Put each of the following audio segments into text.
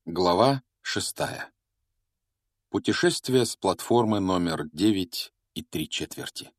Глава 6. Путешествие с платформы номер 9 и 3/4.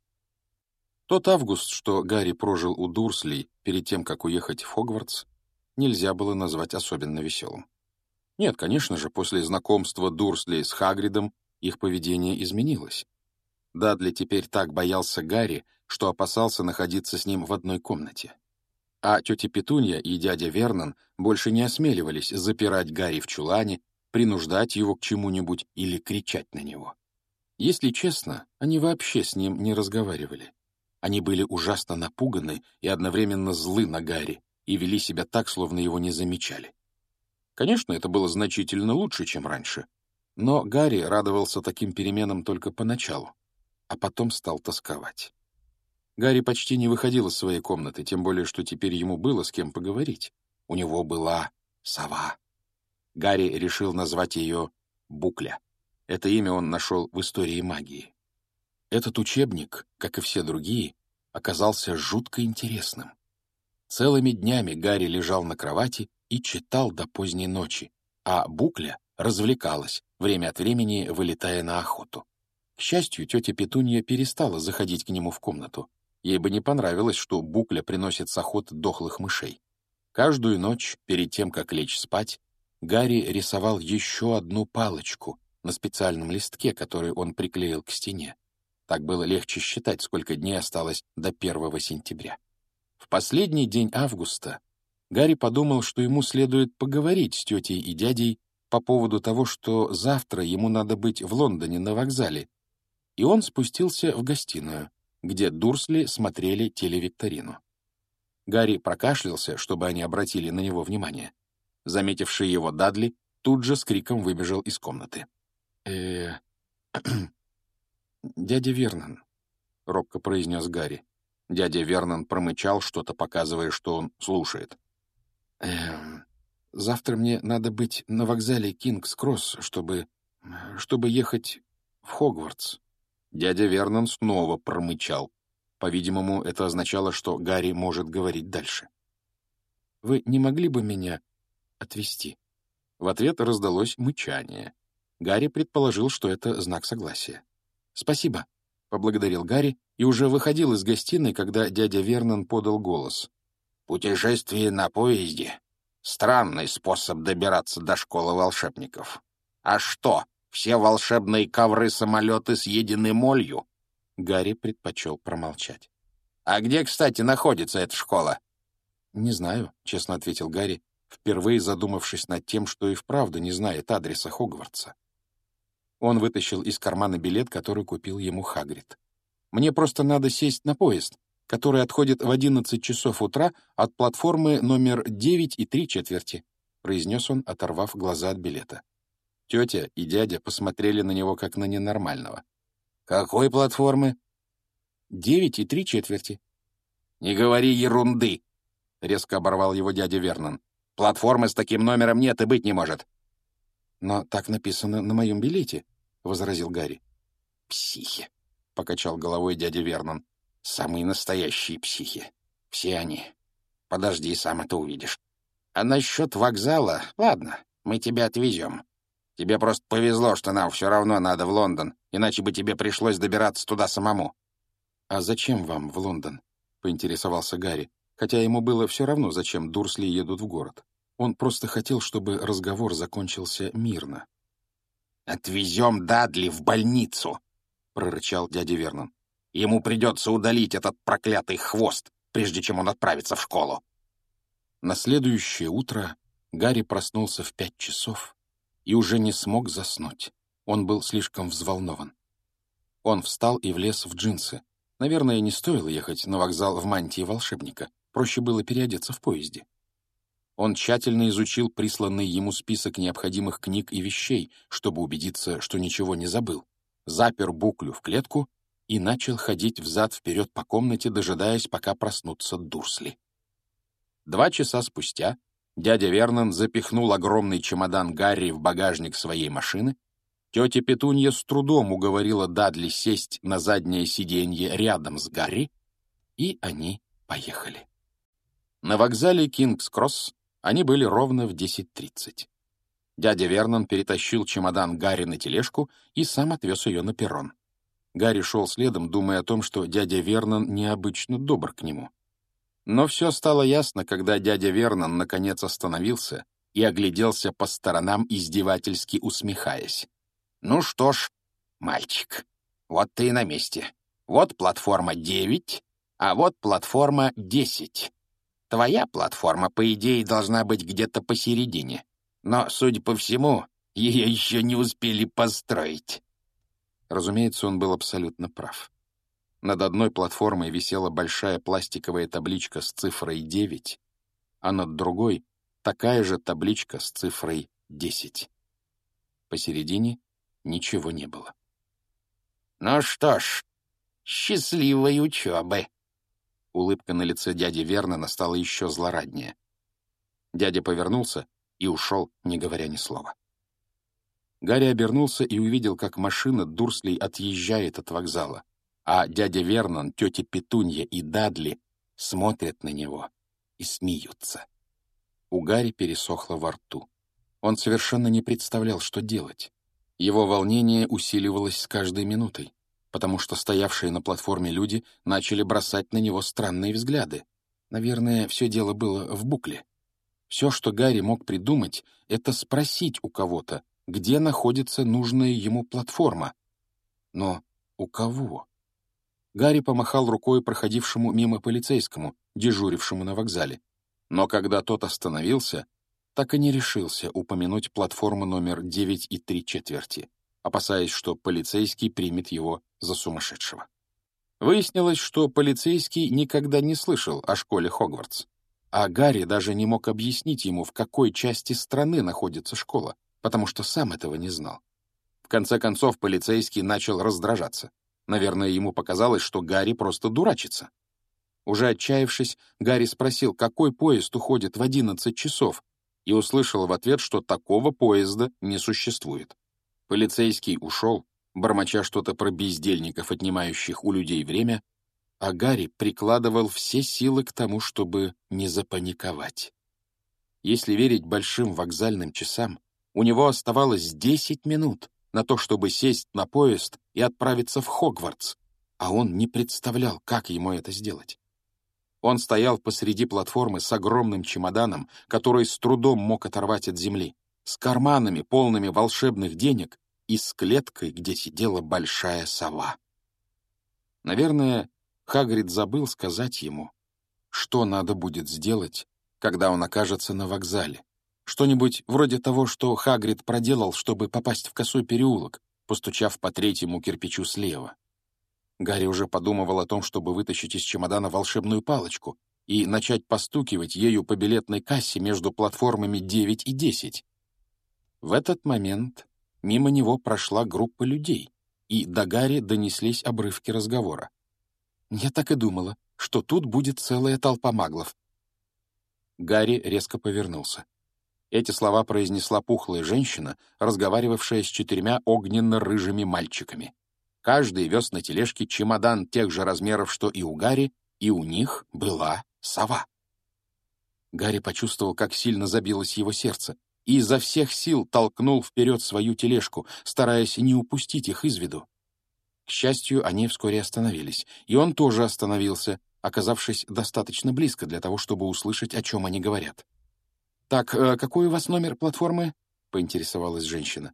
Тот август, что Гарри прожил у Дурслей перед тем, как уехать в Хогвартс, нельзя было назвать особенно веселым. Нет, конечно же, после знакомства Дурслей с Хагридом их поведение изменилось. Дадли теперь так боялся Гарри, что опасался находиться с ним в одной комнате. А тетя Петунья и дядя Вернон больше не осмеливались запирать Гарри в чулане, принуждать его к чему-нибудь или кричать на него. Если честно, они вообще с ним не разговаривали. Они были ужасно напуганы и одновременно злы на Гарри и вели себя так, словно его не замечали. Конечно, это было значительно лучше, чем раньше, но Гарри радовался таким переменам только поначалу, а потом стал тосковать. Гарри почти не выходил из своей комнаты, тем более, что теперь ему было с кем поговорить. У него была сова. Гарри решил назвать ее Букля. Это имя он нашел в истории магии. Этот учебник, как и все другие, оказался жутко интересным. Целыми днями Гарри лежал на кровати и читал до поздней ночи, а Букля развлекалась, время от времени вылетая на охоту. К счастью, тетя Петунья перестала заходить к нему в комнату. Ей бы не понравилось, что Букля приносит с охоты дохлых мышей. Каждую ночь, перед тем, как лечь спать, Гарри рисовал еще одну палочку на специальном листке, который он приклеил к стене. Так было легче считать, сколько дней осталось до 1 сентября. В последний день августа Гарри подумал, что ему следует поговорить с тетей и дядей по поводу того, что завтра ему надо быть в Лондоне на вокзале, и он спустился в гостиную, где Дурсли смотрели телевикторину. Гарри прокашлялся, чтобы они обратили на него внимание. Заметивший его Дадли тут же с криком выбежал из комнаты. «Дядя Вернон», — робко произнес Гарри. Дядя Вернон промычал, что-то показывая, что он слушает. «Завтра мне надо быть на вокзале Кингс-Кросс, чтобы ехать в Хогвартс». Дядя Вернон снова промычал. По-видимому, это означало, что Гарри может говорить дальше. «Вы не могли бы меня отвезти?» В ответ раздалось мычание. Гарри предположил, что это знак согласия. «Спасибо», — поблагодарил Гарри и уже выходил из гостиной, когда дядя Вернон подал голос. «Путешествие на поезде — странный способ добираться до школы волшебников. А что, все волшебные ковры-самолеты съедены молью?» Гарри предпочел промолчать. «А где, кстати, находится эта школа?» «Не знаю», — честно ответил Гарри, впервые задумавшись над тем, что и вправду не знает адреса Хогвартса. Он вытащил из кармана билет, который купил ему Хагрид. «Мне просто надо сесть на поезд, который отходит в 11 часов утра от платформы номер 9 и 3/4», — произнес он, оторвав глаза от билета. Тетя и дядя посмотрели на него как на ненормального. «Какой платформы?» 9 и 3/4. «Не говори ерунды!» — резко оборвал его дядя Вернон. «Платформы с таким номером нет и быть не может». «Но так написано на моем билете», — возразил Гарри. «Психи!» — покачал головой дядя Вернон. «Самые настоящие психи. Все они. Подожди, сам это увидишь. А насчет вокзала, ладно, мы тебя отвезем. Тебе просто повезло, что нам все равно надо в Лондон, иначе бы тебе пришлось добираться туда самому». «А зачем вам в Лондон?» — поинтересовался Гарри, хотя ему было все равно, зачем Дурсли едут в город. Он просто хотел, чтобы разговор закончился мирно. «Отвезем Дадли в больницу», — прорычал дядя Вернон. «Ему придется удалить этот проклятый хвост, прежде чем он отправится в школу». На следующее утро Гарри проснулся в 5 часов и уже не смог заснуть. Он был слишком взволнован. Он встал и влез в джинсы. Наверное, не стоило ехать на вокзал в мантии волшебника. Проще было переодеться в поезде. Он тщательно изучил присланный ему список необходимых книг и вещей, чтобы убедиться, что ничего не забыл. Запер Буклю в клетку и начал ходить взад-вперед по комнате, дожидаясь, пока проснутся Дурсли. 2 часа спустя дядя Вернон запихнул огромный чемодан Гарри в багажник своей машины. Тетя Петунья с трудом уговорила Дадли сесть на заднее сиденье рядом с Гарри, и они поехали. На вокзале Кингс-Кросс они были ровно в 10:30. Дядя Вернон перетащил чемодан Гарри на тележку и сам отвез ее на перрон. Гарри шел следом, думая о том, что дядя Вернон необычно добр к нему. Но все стало ясно, когда дядя Вернон наконец остановился и огляделся по сторонам, издевательски усмехаясь. «Ну что ж, мальчик, вот ты и на месте. Вот платформа 9, а вот платформа 10. Твоя платформа, по идее, должна быть где-то посередине. Но, судя по всему, ее еще не успели построить». Разумеется, он был абсолютно прав. Над одной платформой висела большая пластиковая табличка с цифрой 9, а над другой — такая же табличка с цифрой 10. Посередине ничего не было. «Ну что ж, счастливой учебы!» Улыбка на лице дяди Вернона стала еще злораднее. Дядя повернулся и ушел, не говоря ни слова. Гарри обернулся и увидел, как машина Дурслей отъезжает от вокзала, а дядя Вернон, тетя Петунья и Дадли смотрят на него и смеются. У Гарри пересохло во рту. Он совершенно не представлял, что делать. Его волнение усиливалось с каждой минутой, потому что стоявшие на платформе люди начали бросать на него странные взгляды. Наверное, все дело было в букле. Все, что Гарри мог придумать, это спросить у кого-то, где находится нужная ему платформа. Но у кого? Гарри помахал рукой проходившему мимо полицейскому, дежурившему на вокзале. Но когда тот остановился, так и не решился упомянуть платформу номер 9 и 3/4, опасаясь, что полицейский примет его за сумасшедшего. Выяснилось, что полицейский никогда не слышал о школе Хогвартс, а Гарри даже не мог объяснить ему, в какой части страны находится школа, потому что сам этого не знал. В конце концов, полицейский начал раздражаться. Наверное, ему показалось, что Гарри просто дурачится. Уже отчаявшись, Гарри спросил, какой поезд уходит в 11 часов, и услышал в ответ, что такого поезда не существует. Полицейский ушел, бормоча что-то про бездельников, отнимающих у людей время, а Гарри прикладывал все силы к тому, чтобы не запаниковать. Если верить большим вокзальным часам, у него оставалось 10 минут на то, чтобы сесть на поезд и отправиться в Хогвартс, а он не представлял, как ему это сделать. Он стоял посреди платформы с огромным чемоданом, который с трудом мог оторвать от земли, с карманами, полными волшебных денег, и с клеткой, где сидела большая сова. Наверное, Хагрид забыл сказать ему, что надо будет сделать, когда он окажется на вокзале. Что-нибудь вроде того, что Хагрид проделал, чтобы попасть в косой переулок, постучав по 3-му кирпичу слева. Гарри уже подумывал о том, чтобы вытащить из чемодана волшебную палочку и начать постукивать ею по билетной кассе между платформами 9 и 10. В этот момент мимо него прошла группа людей, и до Гарри донеслись обрывки разговора. «Я так и думала, что тут будет целая толпа маглов». Гарри резко повернулся. Эти слова произнесла пухлая женщина, разговаривавшая с 4 огненно-рыжими мальчиками. Каждый вез на тележке чемодан тех же размеров, что и у Гарри, и у них была сова. Гарри почувствовал, как сильно забилось его сердце, и изо всех сил толкнул вперед свою тележку, стараясь не упустить их из виду. К счастью, они вскоре остановились, и он тоже остановился, оказавшись достаточно близко для того, чтобы услышать, о чем они говорят. «Так, какой у вас номер платформы?» — поинтересовалась женщина.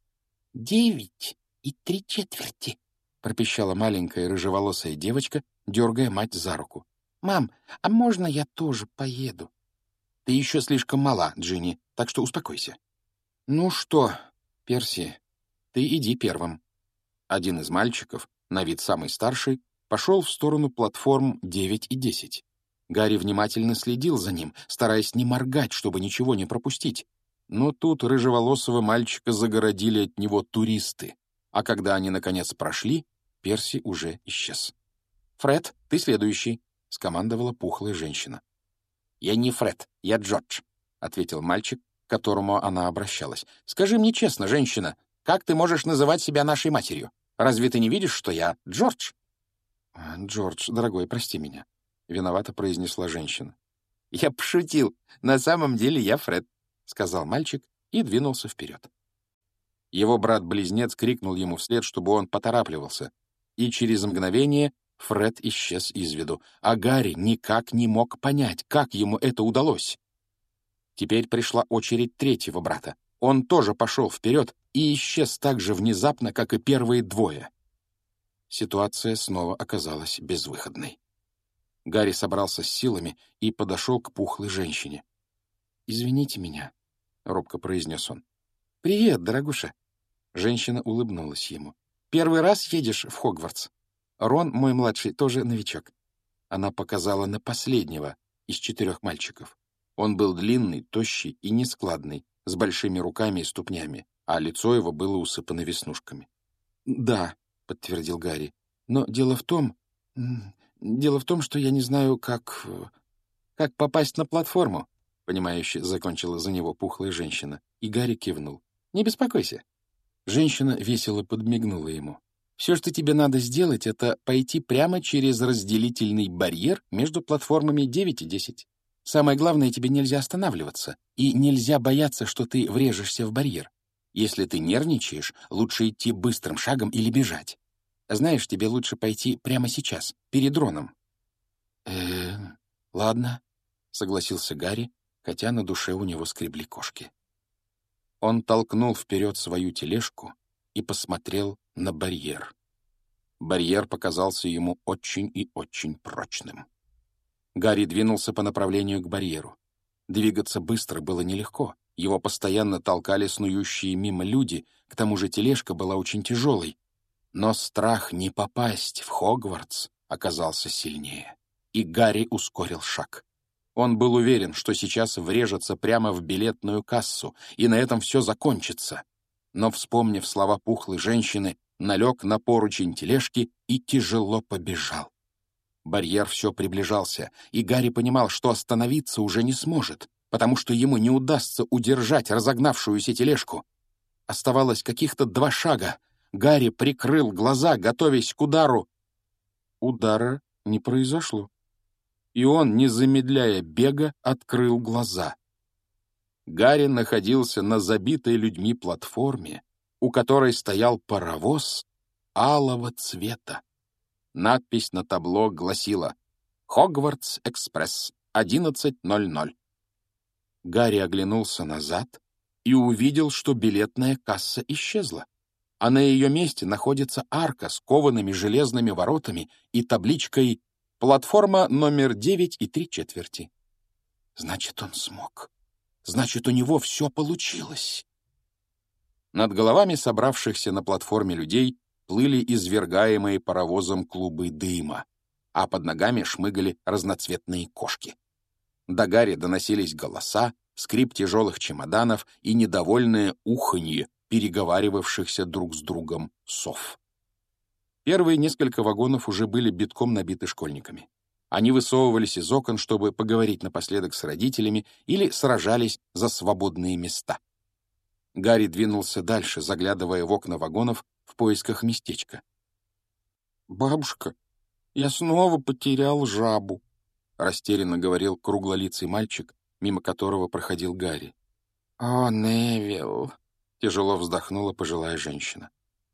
9 и 3/4, пропищала маленькая рыжеволосая девочка, дергая мать за руку. «Мам, а можно я тоже поеду?» «Ты еще слишком мала, Джинни, так что успокойся». «Ну что, Перси, ты иди первым». Один из мальчиков, на вид самый старший, пошел в сторону платформ 9 и 10. Гарри внимательно следил за ним, стараясь не моргать, чтобы ничего не пропустить. Но тут рыжеволосого мальчика загородили от него туристы, а когда они, наконец, прошли, Перси уже исчез. «Фред, ты следующий», — скомандовала пухлая женщина. «Я не Фред, я Джордж», — ответил мальчик, к которому она обращалась. «Скажи мне честно, женщина, как ты можешь называть себя нашей матерью? Разве ты не видишь, что я Джордж?» «Джордж, дорогой, прости меня», — виновато произнесла женщина. «Я пошутил. На самом деле я Фред», — сказал мальчик и двинулся вперед. Его брат-близнец крикнул ему вслед, чтобы он поторапливался, и через мгновение Фред исчез из виду, а Гарри никак не мог понять, как ему это удалось. Теперь пришла очередь третьего брата. Он тоже пошел вперед и исчез так же внезапно, как и первые двое. Ситуация снова оказалась безвыходной. Гарри собрался с силами и подошел к пухлой женщине. «Извините меня», — робко произнес он. «Привет, дорогуша». Женщина улыбнулась ему. «Первый раз едешь в Хогвартс? Рон, мой младший, тоже новичок». Она показала на последнего из 4 мальчиков. Он был длинный, тощий и нескладный, с большими руками и ступнями, а лицо его было усыпано веснушками. «Да», — подтвердил Гарри, — «но дело в том, что я не знаю, как попасть на платформу», — понимающе закончила за него пухлая женщина, и Гарри кивнул. «Не беспокойся». Женщина весело подмигнула ему. «Все, что тебе надо сделать, это пойти прямо через разделительный барьер между платформами 9 и 10. Самое главное, тебе нельзя останавливаться, и нельзя бояться, что ты врежешься в барьер. Если ты нервничаешь, лучше идти быстрым шагом или бежать. Знаешь, тебе лучше пойти прямо сейчас, перед Роном». Ладно», — согласился Гарри, хотя на душе у него скребли кошки. Он толкнул вперед свою тележку и посмотрел на барьер. Барьер показался ему очень и очень прочным. Гарри двинулся по направлению к барьеру. Двигаться быстро было нелегко. Его постоянно толкали снующие мимо люди, к тому же тележка была очень тяжелой. Но страх не попасть в Хогвартс оказался сильнее, и Гарри ускорил шаг. Он был уверен, что сейчас врежется прямо в билетную кассу, и на этом все закончится. Но, вспомнив слова пухлой женщины, налег на поручень тележки и тяжело побежал. Барьер все приближался, и Гарри понимал, что остановиться уже не сможет, потому что ему не удастся удержать разогнавшуюся тележку. Оставалось каких-то 2 шага. Гарри прикрыл глаза, готовясь к удару. Удара не произошло. И он, не замедляя бега, открыл глаза. Гарри находился на забитой людьми платформе, у которой стоял паровоз алого цвета. Надпись на табло гласила «Хогвартс-экспресс, 11:00». Гарри оглянулся назад и увидел, что билетная касса исчезла, а на ее месте находится арка с коваными железными воротами и табличкой «Платформа номер 9 и 3/4». Значит, он смог. Значит, у него все получилось. Над головами собравшихся на платформе людей плыли извергаемые паровозом клубы дыма, а под ногами шмыгали разноцветные кошки. До Гарри доносились голоса, скрип тяжелых чемоданов и недовольное уханье переговаривавшихся друг с другом сов. Первые несколько вагонов уже были битком набиты школьниками. Они высовывались из окон, чтобы поговорить напоследок с родителями или сражались за свободные места. Гарри двинулся дальше, заглядывая в окна вагонов в поисках местечка. «Бабушка, я снова потерял жабу», — растерянно говорил круглолицый мальчик, мимо которого проходил Гарри. «О, Невилл!» — тяжело вздохнула пожилая женщина.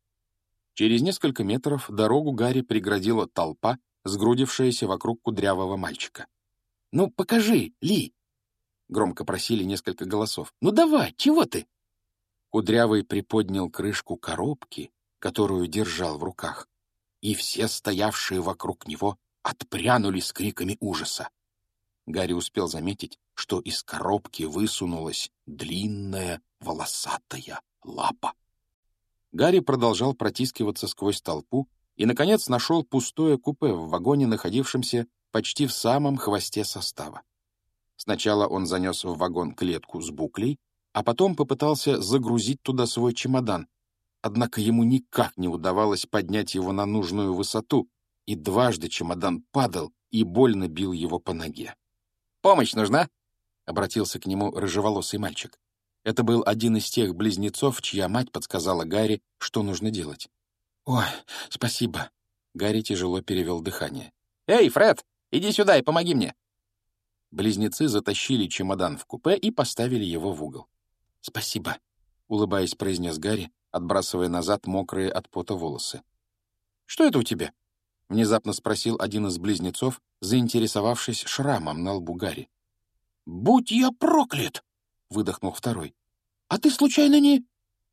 Через несколько метров дорогу Гарри преградила толпа, сгрудившаяся вокруг кудрявого мальчика. «Ну, покажи, Ли!» — громко просили несколько голосов. «Ну давай, чего ты?» Кудрявый приподнял крышку коробки, которую держал в руках, и все стоявшие вокруг него отпрянули с криками ужаса. Гарри успел заметить, что из коробки высунулась длинная волосатая лапа. Гарри продолжал протискиваться сквозь толпу и, наконец, нашел пустое купе в вагоне, находившемся почти в самом хвосте состава. Сначала он занес в вагон клетку с буклей, а потом попытался загрузить туда свой чемодан. Однако ему никак не удавалось поднять его на нужную высоту, и дважды чемодан падал и больно бил его по ноге. «Помощь нужна?» — обратился к нему рыжеволосый мальчик. Это был один из тех близнецов, чья мать подсказала Гарри, что нужно делать. «Ой, спасибо!» — Гарри тяжело перевел дыхание. «Эй, Фред, иди сюда и помоги мне!» Близнецы затащили чемодан в купе и поставили его в угол. Спасибо, — улыбаясь, произнес Гарри, отбрасывая назад мокрые от пота волосы. «Что это у тебя?» — внезапно спросил один из близнецов, заинтересовавшись шрамом на лбу Гарри. «Будь я проклят!» — выдохнул второй. «А ты случайно не...»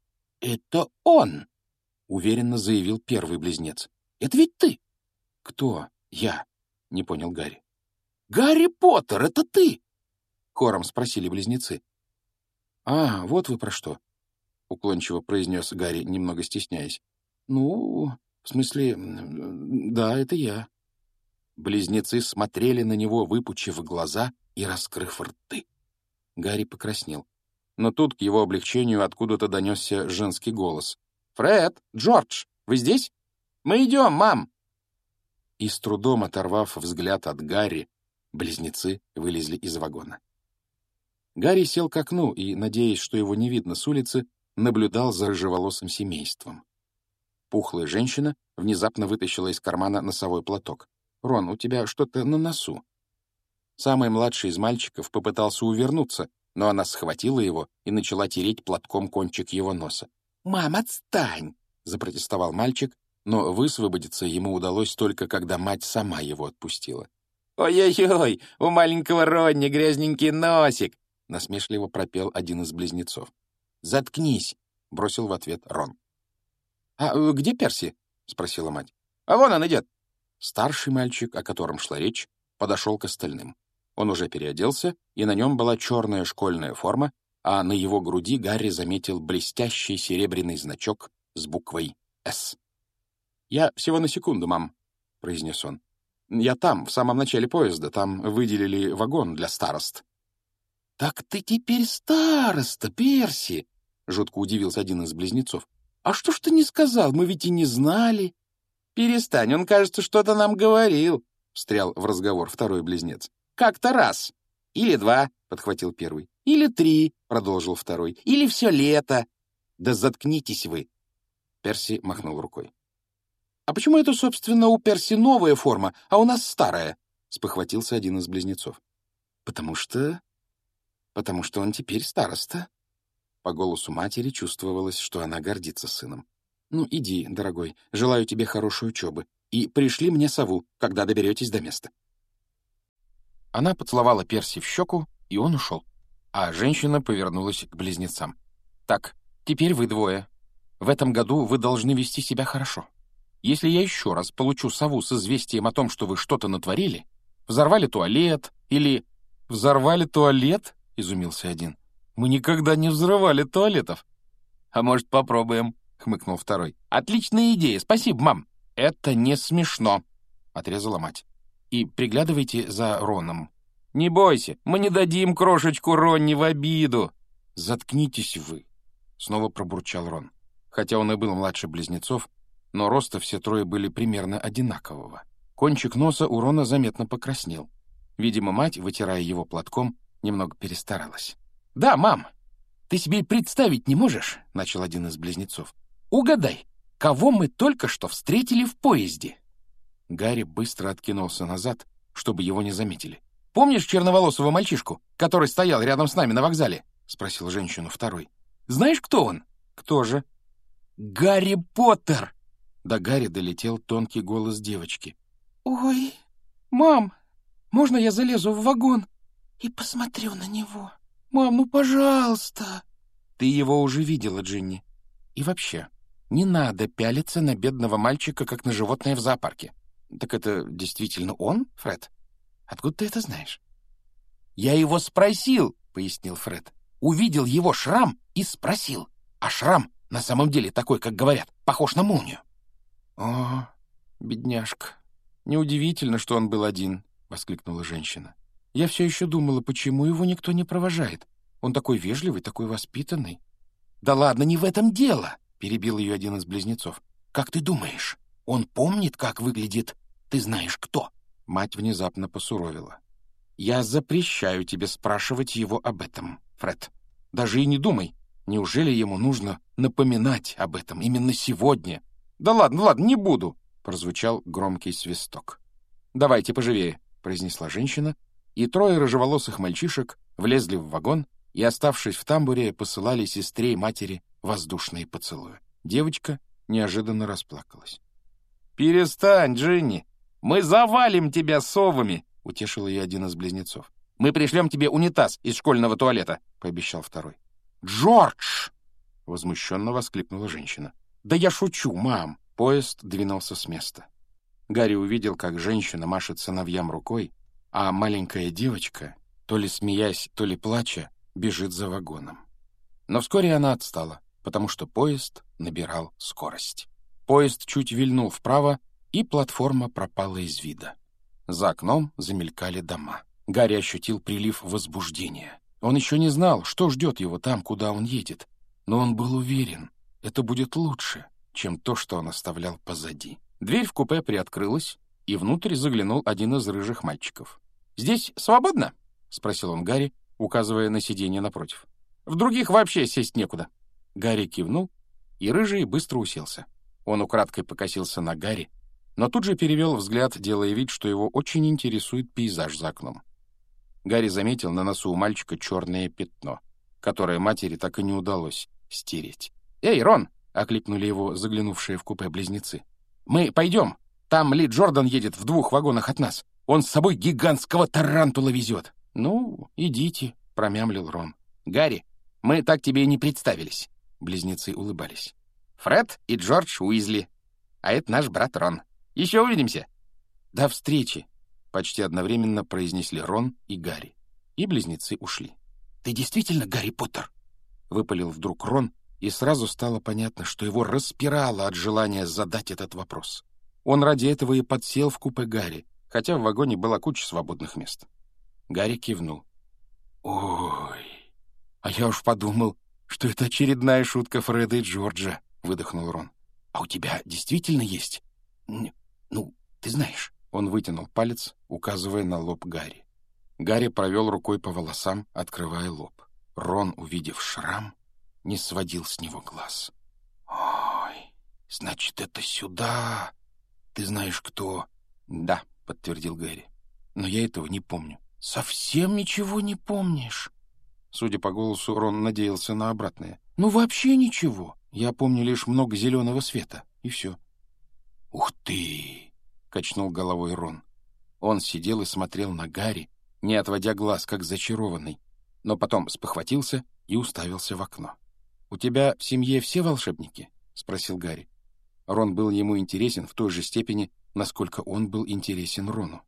«Это он!» — уверенно заявил первый близнец. «Это ведь ты!» «Кто? Я?» — не понял Гарри. «Гарри Поттер, это ты!» — хором спросили близнецы. «А, вот вы про что!» — уклончиво произнес Гарри, немного стесняясь. «Ну, в смысле, да, это я». Близнецы смотрели на него, выпучив глаза и раскрыв рты. Гарри покраснел. Но тут к его облегчению откуда-то донесся женский голос. «Фред! Джордж! Вы здесь? Мы идем, мам!» И с трудом оторвав взгляд от Гарри, близнецы вылезли из вагона. Гарри сел к окну и, надеясь, что его не видно с улицы, наблюдал за рыжеволосым семейством. Пухлая женщина внезапно вытащила из кармана носовой платок. «Рон, у тебя что-то на носу». Самый младший из мальчиков попытался увернуться, но она схватила его и начала тереть платком кончик его носа. «Мам, отстань!» — запротестовал мальчик, но высвободиться ему удалось только, когда мать сама его отпустила. «Ой-ой-ой, у маленького Ронни грязненький носик!» — насмешливо пропел один из близнецов. «Заткнись!» — бросил в ответ Рон. «А где Перси?» — спросила мать. «А вон он идет!» Старший мальчик, о котором шла речь, подошел к остальным. Он уже переоделся, и на нем была черная школьная форма, а на его груди Гарри заметил блестящий серебряный значок с буквой «С». «Я всего на секунду, мам», — произнес он. «Я там, в самом начале поезда, там выделили вагон для старост». «Так ты теперь староста, Перси!» — жутко удивился один из близнецов. «А что ж ты не сказал? Мы ведь и не знали». «Перестань, он, кажется, что-то нам говорил», — встрял в разговор второй близнец. «Как-то раз. Или два», — подхватил первый. «Или три», — продолжил второй. «Или все лето». «Да заткнитесь вы!» Перси махнул рукой. «А почему это, собственно, у Перси новая форма, а у нас старая?» — спохватился один из близнецов. «Потому что он теперь староста». По голосу матери чувствовалось, что она гордится сыном. «Ну, иди, дорогой, желаю тебе хорошей учебы. И пришли мне сову, когда доберетесь до места». Она поцеловала Перси в щеку, и он ушел. А женщина повернулась к близнецам. «Так, теперь вы двое. В этом году вы должны вести себя хорошо. Если я еще раз получу сову с известием о том, что вы что-то натворили, взорвали туалет или...» «Взорвали туалет?» — изумился один. «Мы никогда не взрывали туалетов». «А может, попробуем?» — хмыкнул второй. «Отличная идея, спасибо, мам». «Это не смешно», — отрезала мать. «И приглядывайте за Роном». «Не бойся, мы не дадим крошечку Ронни в обиду». «Заткнитесь вы», — снова пробурчал Рон. Хотя он и был младше близнецов, но роста все трое были примерно одинакового. Кончик носа у Рона заметно покраснел. Видимо, мать, вытирая его платком, немного перестаралась. «Да, мам, ты себе и представить не можешь», — начал один из близнецов. «Угадай, кого мы только что встретили в поезде?» Гарри быстро откинулся назад, чтобы его не заметили. «Помнишь черноволосого мальчишку, который стоял рядом с нами на вокзале?» — спросил женщину второй. «Знаешь, кто он?» «Кто же?» «Гарри Поттер!» До Гарри долетел тонкий голос девочки. «Ой, мам, можно я залезу в вагон и посмотрю на него? Мам, ну пожалуйста!» «Ты его уже видела, Джинни. И вообще, не надо пялиться на бедного мальчика, как на животное в зоопарке». «Так это действительно он, Фред? Откуда ты это знаешь?» «Я его спросил», — пояснил Фред. «Увидел его шрам и спросил. А шрам на самом деле такой, как говорят, похож на молнию». «О, бедняжка. Неудивительно, что он был один», — воскликнула женщина. «Я все еще думала, почему его никто не провожает. Он такой вежливый, такой воспитанный». «Да ладно, не в этом дело», — перебил ее один из близнецов. «Как ты думаешь, он помнит, как выглядит ты знаешь кто?» Мать внезапно посуровила. «Я запрещаю тебе спрашивать его об этом, Фред. Даже и не думай. Неужели ему нужно напоминать об этом именно сегодня?» «Да ладно, не буду», — прозвучал громкий свисток. «Давайте поживее», — произнесла женщина, и трое рыжеволосых мальчишек влезли в вагон и, оставшись в тамбуре, посылали сестре и матери воздушные поцелуи. Девочка неожиданно расплакалась. «Перестань, Джинни! Мы завалим тебя совами!» — утешил ее один из близнецов. «Мы пришлем тебе унитаз из школьного туалета», — пообещал второй. «Джордж!» — возмущенно воскликнула женщина. «Да я шучу, мам!» Поезд двинулся с места. Гарри увидел, как женщина машет сыновьям рукой, а маленькая девочка, то ли смеясь, то ли плача, бежит за вагоном. Но вскоре она отстала, потому что поезд набирал скорость. Поезд чуть вильнул вправо, и платформа пропала из вида. За окном замелькали дома. Гарри ощутил прилив возбуждения. Он еще не знал, что ждет его там, куда он едет, но он был уверен, это будет лучше, чем то, что он оставлял позади. Дверь в купе приоткрылась, и внутрь заглянул один из рыжих мальчиков. «Здесь свободно?» — спросил он Гарри, указывая на сиденье напротив. «В других вообще сесть некуда». Гарри кивнул, и рыжий быстро уселся. Он украдкой покосился на Гарри, но тут же перевел взгляд, делая вид, что его очень интересует пейзаж за окном. Гарри заметил на носу у мальчика черное пятно, которое матери так и не удалось стереть. «Эй, Рон!» — окликнули его заглянувшие в купе близнецы. «Мы пойдем. Там Ли Джордан едет в 2 вагонах от нас. Он с собой гигантского тарантула везет». «Ну, идите», — промямлил Рон. «Гарри, мы так тебе и не представились». Близнецы улыбались. «Фред и Джордж Уизли. А это наш брат Рон. Еще увидимся». «До встречи», — почти одновременно произнесли Рон и Гарри. И близнецы ушли. «Ты действительно Гарри Поттер?» — выпалил вдруг Рон, и сразу стало понятно, что его распирало от желания задать этот вопрос. Он ради этого и подсел в купе Гарри, хотя в вагоне была куча свободных мест. Гарри кивнул. «Ой, а я уж подумал, что это очередная шутка Фреда и Джорджа», — выдохнул Рон. «А у тебя действительно есть? Ну, ты знаешь». Он вытянул палец, указывая на лоб Гарри. Гарри провел рукой по волосам, открывая лоб. Рон, увидев шрам, не сводил с него глаз. «Ой, значит, это сюда. Ты знаешь, кто?» «Да», — подтвердил Гарри. «Но я этого не помню». «Совсем ничего не помнишь?» Судя по голосу, Рон надеялся на обратное. «Ну, вообще ничего. Я помню лишь много зеленого света, и все». «Ух ты!» — качнул головой Рон. Он сидел и смотрел на Гарри, не отводя глаз, как зачарованный, но потом спохватился и уставился в окно. «У тебя в семье все волшебники?» — спросил Гарри. Рон был ему интересен в той же степени, насколько он был интересен Рону.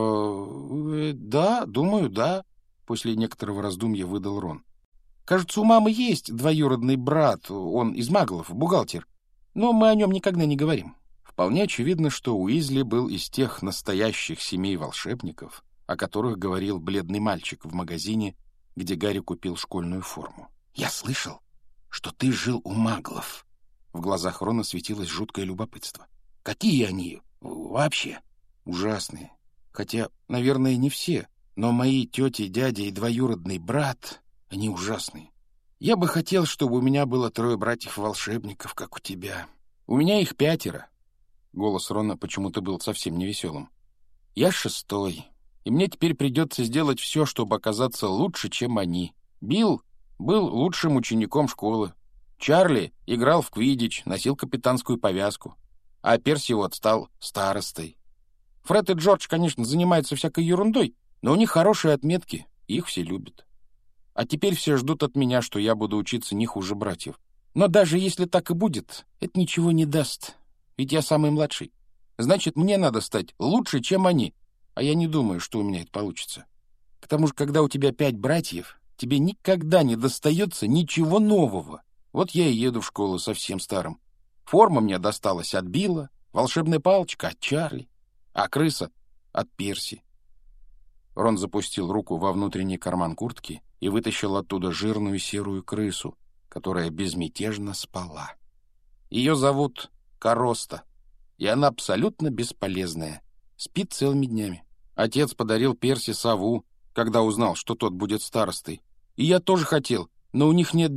«Да, думаю, да», — после некоторого раздумья выдал Рон. «Кажется, у мамы есть двоюродный брат, он из маглов, бухгалтер, но мы о нем никогда не говорим». Вполне очевидно, что Уизли был из тех настоящих семей волшебников, о которых говорил бледный мальчик в магазине, где Гарри купил школьную форму. «Я слышал, что ты жил у маглов». В глазах Рона светилось жуткое любопытство. «Какие они вообще?» «Ужасные. Хотя, наверное, не все, но мои тети, дядя и двоюродный брат, они ужасные. Я бы хотел, чтобы у меня было 3 братьев-волшебников, как у тебя. У меня их 5. Голос Рона почему-то был совсем невеселым. «Я 6, и мне теперь придется сделать все, чтобы оказаться лучше, чем они. Билл был лучшим учеником школы. Чарли играл в квиддич, носил капитанскую повязку. А Перси вот стал старостой. Фред и Джордж, конечно, занимаются всякой ерундой, но у них хорошие отметки, их все любят. А теперь все ждут от меня, что я буду учиться не хуже братьев. Но даже если так и будет, это ничего не даст, ведь я самый младший. Значит, мне надо стать лучше, чем они, а я не думаю, что у меня это получится. К тому же, когда у тебя 5 братьев, тебе никогда не достается ничего нового. Вот я и еду в школу совсем старым. Форма мне досталась от Билла, волшебная палочка от Чарли, а крыса — от Перси». Рон запустил руку во внутренний карман куртки и вытащил оттуда жирную серую крысу, которая безмятежно спала. Ее зовут Короста, и она абсолютно бесполезная, спит целыми днями. Отец подарил Перси сову, когда узнал, что тот будет старостой. И я тоже хотел, но у них нет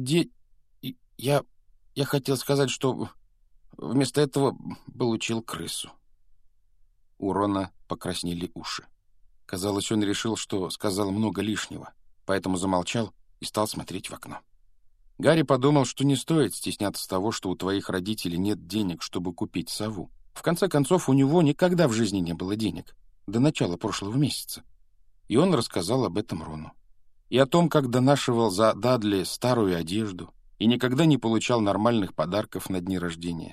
Я хотел сказать, что вместо этого получил крысу. У Рона покраснели уши. Казалось, он решил, что сказал много лишнего, поэтому замолчал и стал смотреть в окно. Гарри подумал, что не стоит стесняться того, что у твоих родителей нет денег, чтобы купить сову. В конце концов, у него никогда в жизни не было денег, до начала прошлого месяца. И он рассказал об этом Рону. И о том, как донашивал за Дадли старую одежду и никогда не получал нормальных подарков на дни рождения.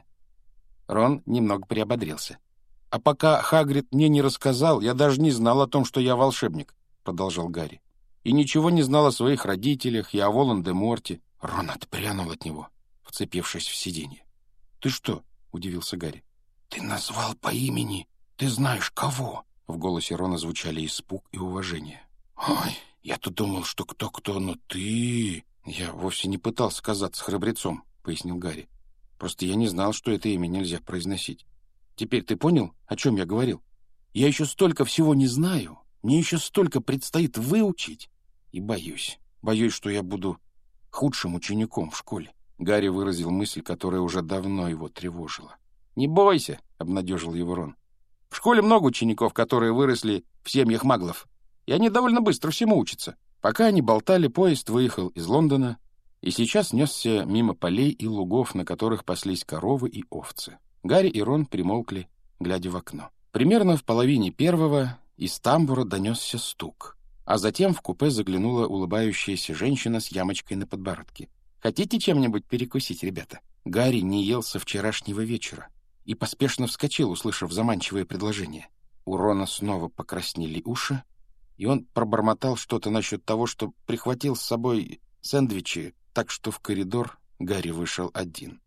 Рон немного приободрился. «А пока Хагрид мне не рассказал, я даже не знал о том, что я волшебник», — продолжал Гарри. «И ничего не знал о своих родителях и о Волан-де-Морте». Рон отпрянул от него, вцепившись в сиденье. «Ты что?» — удивился Гарри. «Ты назвал по имени. Ты знаешь кого?» В голосе Рона звучали испуг и уважение. «Ой, я-то думал, что кто-кто, но ты...» «Я вовсе не пытался казаться храбрецом», — пояснил Гарри. «Просто я не знал, что это имя нельзя произносить. Теперь ты понял, о чем я говорил? Я еще столько всего не знаю, мне еще столько предстоит выучить. И боюсь, что я буду худшим учеником в школе». Гарри выразил мысль, которая уже давно его тревожила. «Не бойся», — обнадежил его Рон. «В школе много учеников, которые выросли в семьях маглов, и они довольно быстро всему учатся». Пока они болтали, поезд выехал из Лондона и сейчас несся мимо полей и лугов, на которых паслись коровы и овцы. Гарри и Рон примолкли, глядя в окно. Примерно в половине первого из тамбура донесся стук, а затем в купе заглянула улыбающаяся женщина с ямочкой на подбородке. «Хотите чем-нибудь перекусить, ребята?» Гарри не ел со вчерашнего вечера и поспешно вскочил, услышав заманчивое предложение. У Рона снова покраснели уши, и он пробормотал что-то насчет того, что прихватил с собой сэндвичи, так что в коридор Гарри вышел один.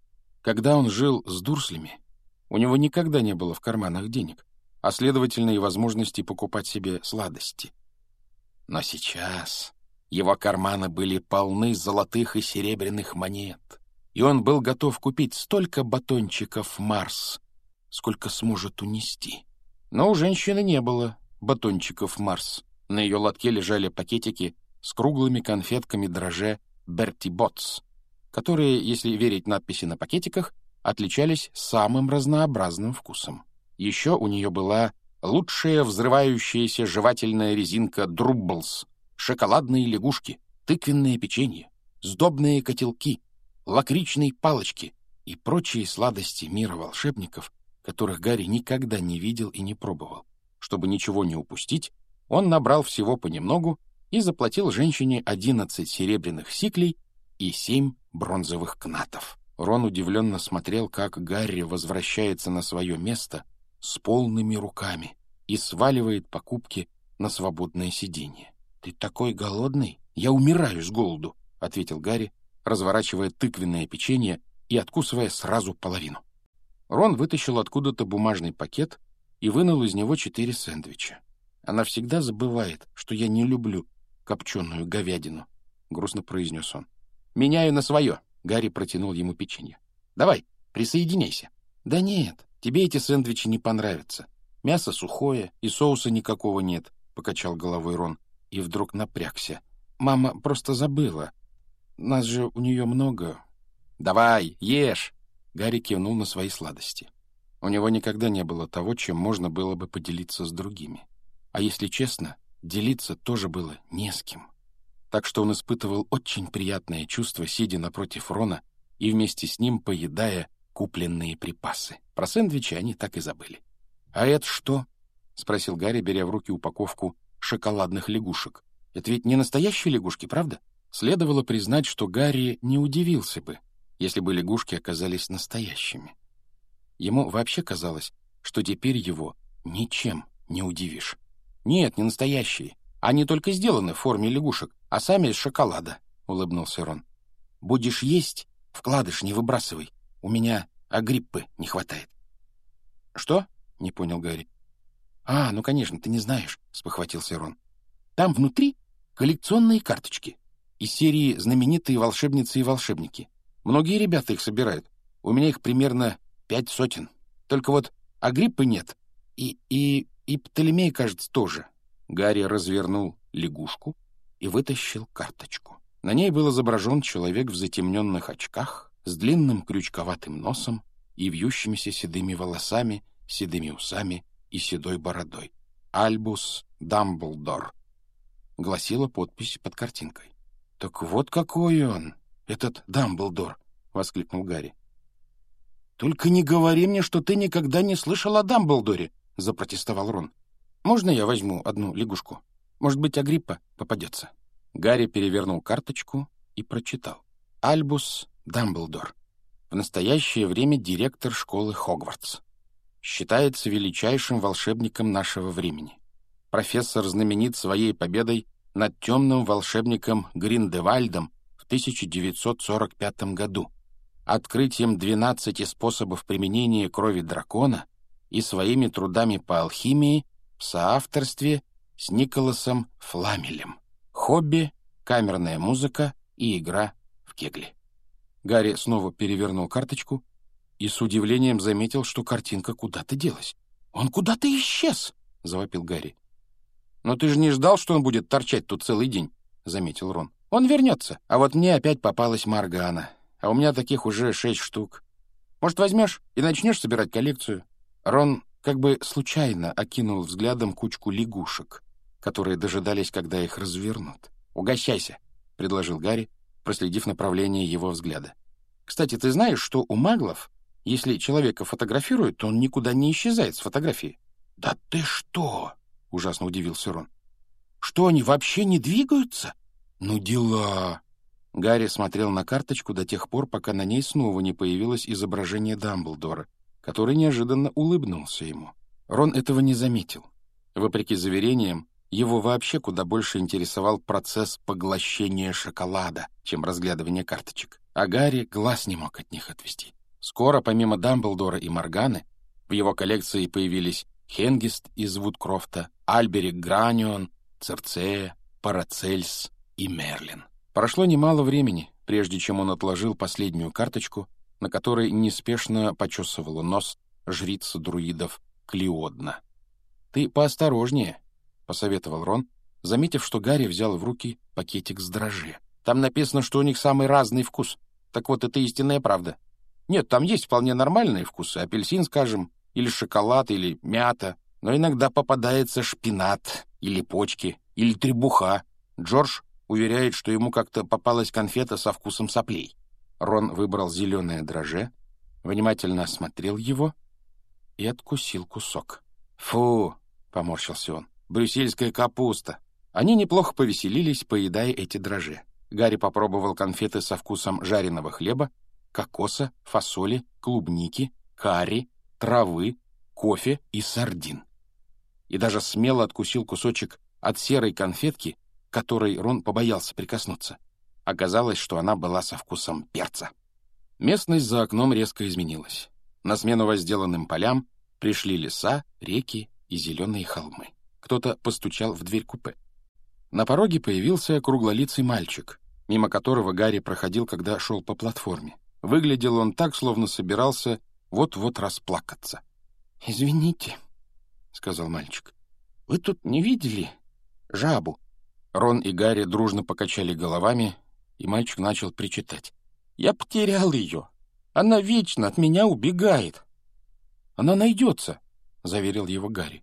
Когда он жил с Дурслями, у него никогда не было в карманах денег, а, следовательно, и возможности покупать себе сладости. Но сейчас его карманы были полны золотых и серебряных монет, и он был готов купить столько батончиков «Марс», сколько сможет унести. Но у женщины не было батончиков «Марс». На ее лотке лежали пакетики с круглыми конфетками дрожже «Берти Ботс», которые, если верить надписи на пакетиках, отличались самым разнообразным вкусом. Еще у нее была лучшая взрывающаяся жевательная резинка «Друбблс», шоколадные лягушки, тыквенное печенье, сдобные котелки, лакричные палочки и прочие сладости мира волшебников, которых Гарри никогда не видел и не пробовал. Чтобы ничего не упустить, он набрал всего понемногу и заплатил женщине 11 серебряных сиклей и 7 бронзовых кнатов. Рон удивленно смотрел, как Гарри возвращается на свое место с полными руками и сваливает покупки на свободное сиденье. «Ты такой голодный? Я умираю с голоду», — ответил Гарри, разворачивая тыквенное печенье и откусывая сразу половину. Рон вытащил откуда-то бумажный пакет и вынул из него 4 сэндвича. «Она всегда забывает, что я не люблю копченую говядину», — грустно произнес он. «Меняю на свое», — Гарри протянул ему печенье. «Давай, присоединяйся». «Да нет, тебе эти сэндвичи не понравятся. Мясо сухое и соуса никакого нет», — покачал головой Рон и вдруг напрягся. «Мама просто забыла. Нас же у нее много». «Давай, ешь!» — Гарри кивнул на свои сладости. У него никогда не было того, чем можно было бы поделиться с другими. А если честно, делиться тоже было не с кем. Так что он испытывал очень приятное чувство, сидя напротив Рона и вместе с ним поедая купленные припасы. Про сэндвичи они так и забыли. «А это что?» — спросил Гарри, беря в руки упаковку шоколадных лягушек. «Это ведь не настоящие лягушки, правда?» Следовало признать, что Гарри не удивился бы, если бы лягушки оказались настоящими. Ему вообще казалось, что теперь его ничем не удивишь. «Нет, не настоящие. Они только сделаны в форме лягушек, а сами из шоколада», — улыбнулся Рон. «Будешь есть, вкладыш не выбрасывай. У меня агриппы не хватает». «Что?» — не понял Гарри. Ну, конечно, ты не знаешь», — спохватился Рон. «Там внутри коллекционные карточки из серии «Знаменитые волшебницы и волшебники». Многие ребята их собирают. У меня их примерно 5 сотен. Только вот Агриппы нет. И Птолемея, кажется, тоже». Гарри развернул лягушку и вытащил карточку. На ней был изображен человек в затемненных очках, с длинным крючковатым носом и вьющимися седыми волосами, седыми усами и седой бородой. «Альбус Дамблдор», — гласила подпись под картинкой. «Так вот какой он, этот Дамблдор!» — воскликнул Гарри. «Только не говори мне, что ты никогда не слышал о Дамблдоре!» — запротестовал Рон. «Можно я возьму одну лягушку? Может быть, Агриппа попадется?» Гарри перевернул карточку и прочитал. «Альбус Дамблдор. В настоящее время директор школы Хогвартс. Считается величайшим волшебником нашего времени. Профессор знаменит своей победой над темным волшебником Гриндевальдом в 1945 году, открытием 12 способов применения крови дракона и своими трудами по алхимии в соавторстве с Николасом Фламелем. Хобби, камерная музыка и игра в кегли». Гарри снова перевернул карточку и с удивлением заметил, что картинка куда-то делась. «Он куда-то исчез!» — завопил Гарри. «Но ты же не ждал, что он будет торчать тут целый день?» — заметил Рон. «Он вернется, а вот мне опять попалась Моргана, а у меня таких уже 6 штук. Может, возьмешь и начнешь собирать коллекцию?» Рон как бы случайно окинул взглядом кучку лягушек, которые дожидались, когда их развернут. «Угощайся», — предложил Гарри, проследив направление его взгляда. «Кстати, ты знаешь, что у маглов, если человека фотографируют, то он никуда не исчезает с фотографии?» «Да ты что?» — ужасно удивился Рон. «Что, они вообще не двигаются? Ну дела!» Гарри смотрел на карточку до тех пор, пока на ней снова не появилось изображение Дамблдора, который неожиданно улыбнулся ему. Рон этого не заметил. Вопреки заверениям, его вообще куда больше интересовал процесс поглощения шоколада, чем разглядывание карточек. А Гарри глаз не мог от них отвести. Скоро, помимо Дамблдора и Морганы, в его коллекции появились Хенгист из Вудкрофта, Альберик Гранион, Церцея, Парацельс и Мерлин. Прошло немало времени, прежде чем он отложил последнюю карточку, на которой неспешно почесывала нос жрица друидов Клеодна. «Ты поосторожнее», — посоветовал Рон, заметив, что Гарри взял в руки пакетик с дрожжи. «Там написано, что у них самый разный вкус. Так вот, это истинная правда. Нет, там есть вполне нормальные вкусы, апельсин, скажем, или шоколад, или мята, но иногда попадается шпинат, или почки, или требуха. Джордж уверяет, что ему как-то попалась конфета со вкусом соплей». Рон выбрал зеленое дрожжи, внимательно осмотрел его и откусил кусок. «Фу!» — поморщился он. «Брюссельская капуста!» Они неплохо повеселились, поедая эти дрожжи. Гарри попробовал конфеты со вкусом жареного хлеба, кокоса, фасоли, клубники, карри, травы, кофе и сардин. И даже смело откусил кусочек от серой конфетки, к которой Рон побоялся прикоснуться. Оказалось, что она была со вкусом перца. Местность за окном резко изменилась. На смену возделанным полям пришли леса, реки и зеленые холмы. Кто-то постучал в дверь купе. На пороге появился круглолицый мальчик, мимо которого Гарри проходил, когда шел по платформе. Выглядел он так, словно собирался вот-вот расплакаться. «Извините», — сказал мальчик, — «вы тут не видели жабу?» Рон и Гарри дружно покачали головами, и мальчик начал причитать. «Я потерял ее. Она вечно от меня убегает». «Она найдется», — заверил его Гарри.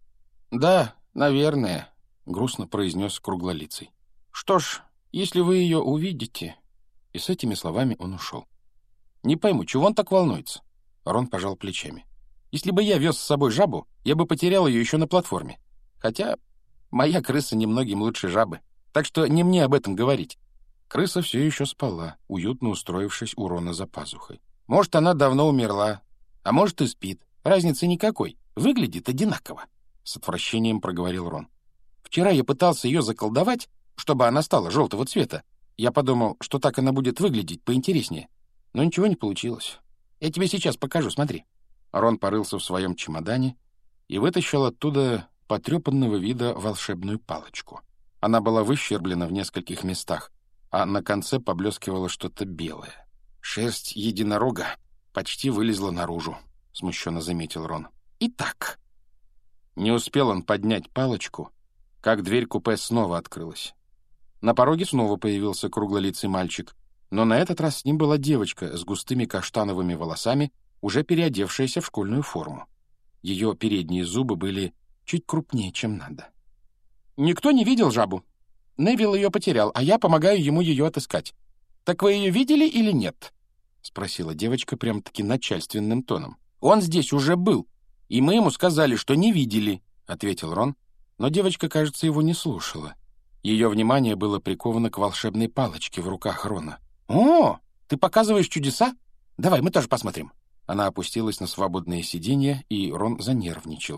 «Да, наверное», — грустно произнес круглолицый. «Что ж, если вы ее увидите...» И с этими словами он ушел. «Не пойму, чего он так волнуется?» Рон пожал плечами. «Если бы я вез с собой жабу, я бы потерял ее еще на платформе. Хотя моя крыса немногим лучше жабы, так что не мне об этом говорить». Крыса все еще спала, уютно устроившись у Рона за пазухой. «Может, она давно умерла, а может, и спит. Разницы никакой. Выглядит одинаково», — с отвращением проговорил Рон. «Вчера я пытался ее заколдовать, чтобы она стала желтого цвета. Я подумал, что так она будет выглядеть поинтереснее. Но ничего не получилось. Я тебе сейчас покажу, смотри». Рон порылся в своем чемодане и вытащил оттуда потрепанного вида волшебную палочку. Она была выщерблена в нескольких местах, а на конце поблескивало что-то белое. «Шерсть единорога почти вылезла наружу», — смущенно заметил Рон. «Итак...» Не успел он поднять палочку, как дверь купе снова открылась. На пороге снова появился круглолицый мальчик, но на этот раз с ним была девочка с густыми каштановыми волосами, уже переодевшаяся в школьную форму. Ее передние зубы были чуть крупнее, чем надо. «Никто не видел жабу?» Невилл ее потерял, а я помогаю ему ее отыскать. Так вы ее видели или нет?» — спросила девочка прям-таки начальственным тоном. «Он здесь уже был, и мы ему сказали, что не видели», — ответил Рон, но девочка, кажется, его не слушала. Ее внимание было приковано к волшебной палочке в руках Рона. «О, ты показываешь чудеса? Давай, мы тоже посмотрим». Она опустилась на свободное сиденье, и Рон занервничал.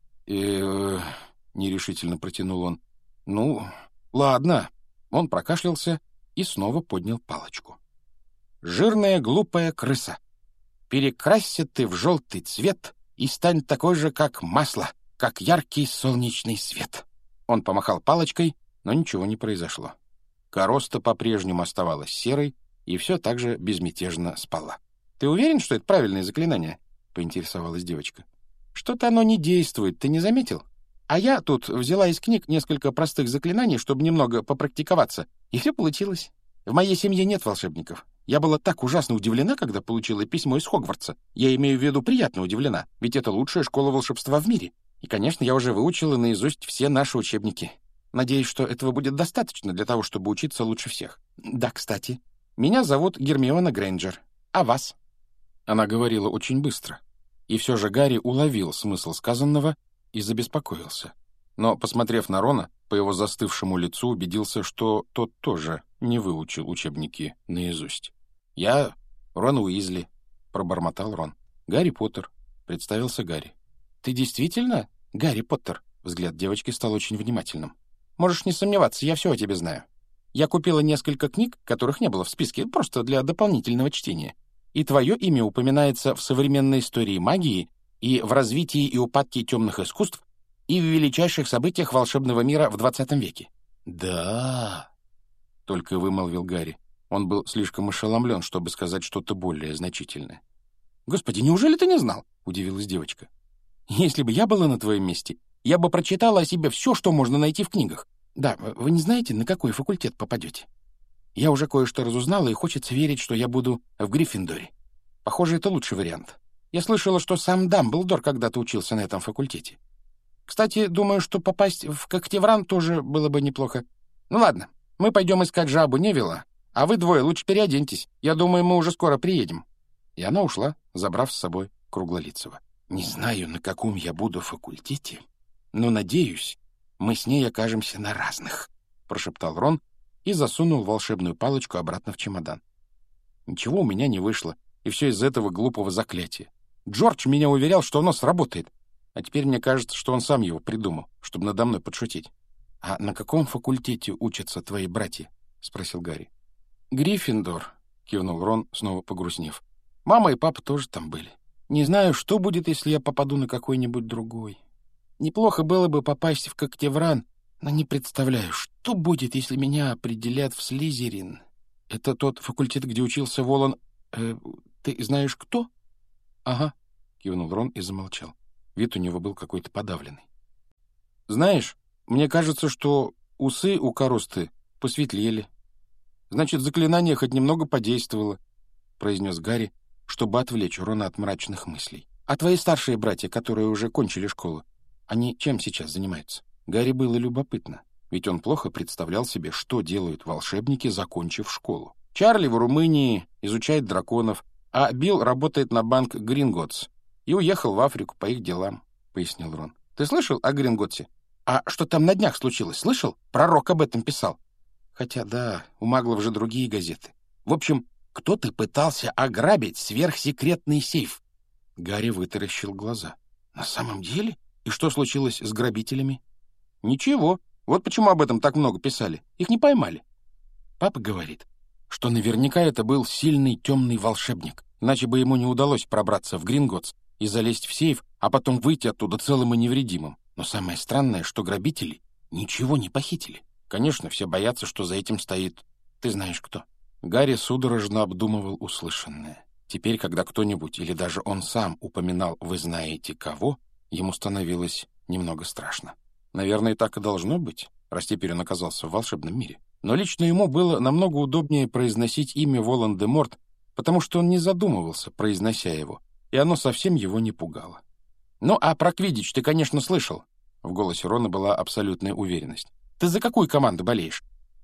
Нерешительно протянул он. «Ну, ладно». Он прокашлялся и снова поднял палочку. «Жирная глупая крыса, перекрасься ты в желтый цвет и стань такой же, как масло, как яркий солнечный свет». Он помахал палочкой, но ничего не произошло. Короста по-прежнему оставалась серой и все так же безмятежно спала. «Ты уверен, что это правильное заклинание?» — поинтересовалась девочка. «Что-то оно не действует, ты не заметил? А я тут взяла из книг несколько простых заклинаний, чтобы немного попрактиковаться, и все получилось. В моей семье нет волшебников. Я была так ужасно удивлена, когда получила письмо из Хогвартса. Я имею в виду приятно удивлена, ведь это лучшая школа волшебства в мире. И, конечно, я уже выучила наизусть все наши учебники. Надеюсь, что этого будет достаточно для того, чтобы учиться лучше всех. Да, кстати, меня зовут Гермиона Грейнджер. А вас?» Она говорила очень быстро. И все же Гарри уловил смысл сказанного и забеспокоился. Но, посмотрев на Рона, по его застывшему лицу убедился, что тот тоже не выучил учебники наизусть. «Я Рон Уизли», — пробормотал Рон. «Гарри Поттер», — представился Гарри. «Ты действительно Гарри Поттер?» Взгляд девочки стал очень внимательным. «Можешь не сомневаться, я все о тебе знаю. Я купила несколько книг, которых не было в списке, просто для дополнительного чтения. И твое имя упоминается в современной истории магии и в развитии и упадке темных искусств и в величайших событиях волшебного мира в 20 веке». «Да», — только вымолвил Гарри. Он был слишком ошеломлен, чтобы сказать что-то более значительное. «Господи, неужели ты не знал?» — удивилась девочка. «Если бы я была на твоем месте, я бы прочитала о себе все, что можно найти в книгах. Да, вы не знаете, на какой факультет попадете? Я уже кое-что разузнала, и хочется верить, что я буду в Гриффиндоре. Похоже, это лучший вариант. Я слышала, что сам Дамблдор когда-то учился на этом факультете. Кстати, думаю, что попасть в Когтевран тоже было бы неплохо. Ну ладно, мы пойдем искать жабу Невилла, а вы двое лучше переоденьтесь. Я думаю, мы уже скоро приедем». И она ушла, забрав с собой Круглолицего. «Не знаю, на каком я буду факультете, но, надеюсь, мы с ней окажемся на разных», — прошептал Рон и засунул волшебную палочку обратно в чемодан. «Ничего у меня не вышло, и все из этого глупого заклятия. Джордж меня уверял, что оно сработает, а теперь мне кажется, что он сам его придумал, чтобы надо мной подшутить». «А на каком факультете учатся твои братья?» — спросил Гарри. «Гриффиндор», — кивнул Рон, снова погрустнев. «Мама и папа тоже там были. Не знаю, что будет, если я попаду на какой-нибудь другой. Неплохо было бы попасть в Когтевран, но не представляю, что будет, если меня определят в Слизерин. Это тот факультет, где учился Волан... ты знаешь, кто?» «Ага», — кивнул Рон и замолчал. Вид у него был какой-то подавленный. «Знаешь, мне кажется, что усы у коросты посветлели. Значит, заклинание хоть немного подействовало», — произнес Гарри, чтобы отвлечь Рона от мрачных мыслей. «А твои старшие братья, которые уже кончили школу, они чем сейчас занимаются?» Гарри было любопытно, ведь он плохо представлял себе, что делают волшебники, закончив школу. «Чарли в Румынии изучает драконов, а Билл работает на банк Гринготс и уехал в Африку по их делам», — пояснил Рон. «Ты слышал о Гринготсе? А что там на днях случилось, слышал? Пророк об этом писал. Хотя, да, у маглов же другие газеты. В общем, кто-то пытался ограбить сверхсекретный сейф». Гарри вытаращил глаза. «На самом деле? И что случилось с грабителями?» «Ничего. Вот почему об этом так много писали. Их не поймали. Папа говорит, что наверняка это был сильный темный волшебник, иначе бы ему не удалось пробраться в Гринготс и залезть в сейф, а потом выйти оттуда целым и невредимым. Но самое странное, что грабители ничего не похитили. Конечно, все боятся, что за этим стоит... Ты знаешь кто». Гарри судорожно обдумывал услышанное. Теперь, когда кто-нибудь или даже он сам упоминал «вы знаете кого», ему становилось немного страшно. Наверное, так и должно быть, раз теперь он оказался в волшебном мире. Но лично ему было намного удобнее произносить имя Волан-де-Морт, потому что он не задумывался, произнося его, и оно совсем его не пугало. «Ну, а про Квиддич ты, конечно, слышал». В голосе Рона была абсолютная уверенность. Ты за какую команду болеешь?»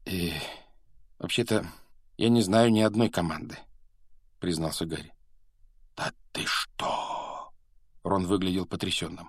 «Вообще-то, я не знаю ни одной команды», — признался Гарри. «Да ты что?» Рон выглядел потрясенным.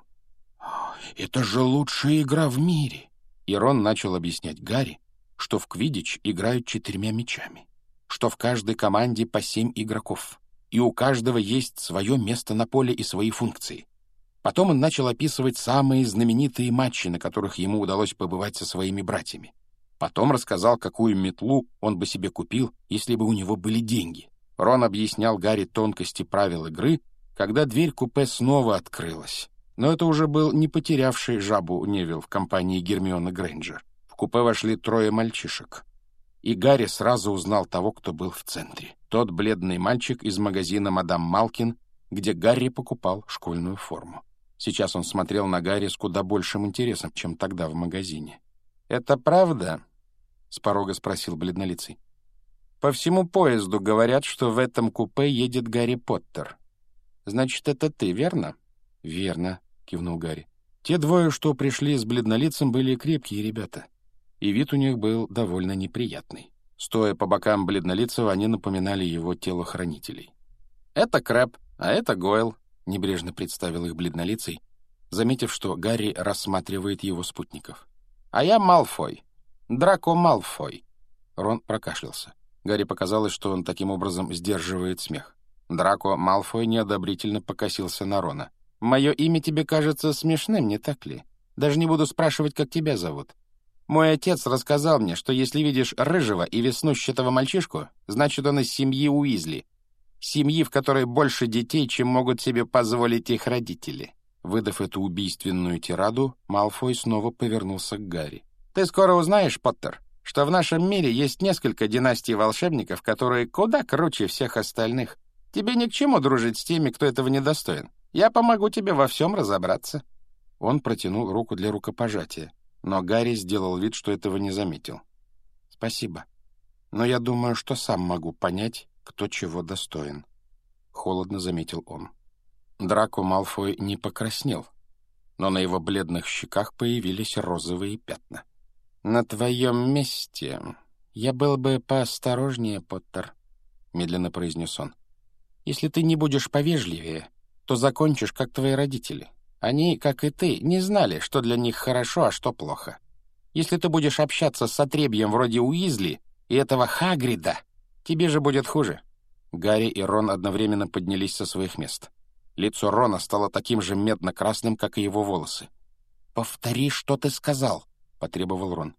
«Это же лучшая игра в мире!» И Рон начал объяснять Гарри, что в квиддич играют 4 мячами, что в каждой команде по 7 игроков, и у каждого есть свое место на поле и свои функции. Потом он начал описывать самые знаменитые матчи, на которых ему удалось побывать со своими братьями. Потом рассказал, какую метлу он бы себе купил, если бы у него были деньги. Рон объяснял Гарри тонкости правил игры, когда дверь купе снова открылась. Но это уже был не потерявший жабу Невилл в компании Гермионы Грейнджер. В купе вошли 3 мальчишек. И Гарри сразу узнал того, кто был в центре. Тот бледный мальчик из магазина «Мадам Малкин», где Гарри покупал школьную форму. Сейчас он смотрел на Гарри с куда большим интересом, чем тогда в магазине. «Это правда?» — с порога спросил бледнолицый. «По всему поезду говорят, что в этом купе едет Гарри Поттер. Значит, это ты, верно?» «Верно», — кивнул Гарри. Те 2, что пришли с бледнолицем, были крепкие ребята, и вид у них был довольно неприятный. Стоя по бокам бледнолицего, они напоминали его телохранителей. «Это Крэб, а это Гойл», — небрежно представил их бледнолицый, заметив, что Гарри рассматривает его спутников. «А я Малфой. Драко Малфой». Рон прокашлялся. Гарри показалось, что он таким образом сдерживает смех. Драко Малфой неодобрительно покосился на Рона. «Мое имя тебе кажется смешным, не так ли? Даже не буду спрашивать, как тебя зовут. Мой отец рассказал мне, что если видишь рыжего и веснущатого мальчишку, значит, он из семьи Уизли. Семьи, в которой больше детей, чем могут себе позволить их родители». Выдав эту убийственную тираду, Малфой снова повернулся к Гарри. «Ты скоро узнаешь, Поттер, что в нашем мире есть несколько династий волшебников, которые куда круче всех остальных. Тебе ни к чему дружить с теми, кто этого недостоин. Я помогу тебе во всем разобраться». Он протянул руку для рукопожатия, но Гарри сделал вид, что этого не заметил. «Спасибо. Но я думаю, что сам могу понять, кто чего достоин», — холодно заметил он. Драко Малфой не покраснел, но на его бледных щеках появились розовые пятна. «На твоем месте я был бы поосторожнее, Поттер», — медленно произнес он. «Если ты не будешь повежливее, то закончишь, как твои родители. Они, как и ты, не знали, что для них хорошо, а что плохо. Если ты будешь общаться с отребьем вроде Уизли и этого Хагрида, тебе же будет хуже». Гарри и Рон одновременно поднялись со своих мест. Лицо Рона стало таким же медно-красным, как и его волосы. «Повтори, что ты сказал», — потребовал Рон.